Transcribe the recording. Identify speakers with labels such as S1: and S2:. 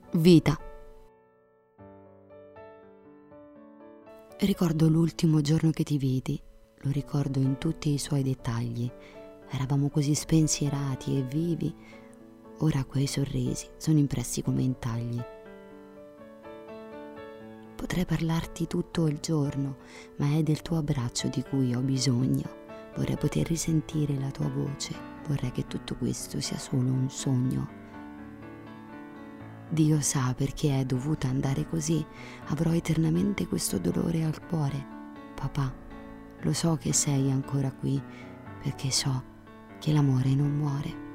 S1: Vita. Ricordo l'ultimo giorno che ti vidi, lo ricordo in tutti i suoi dettagli. Eravamo così spensierati e vivi, ora quei sorrisi sono impressi come intagli. Potrei parlarti tutto il giorno, ma è del tuo abbraccio di cui ho bisogno. Vorrei poter risentire la tua voce, vorrei che tutto questo sia solo un sogno. Dio sa perché è dovuta andare così, avrò eternamente questo dolore al cuore. Papà, lo so che sei ancora qui, perché so che l'amore non muore.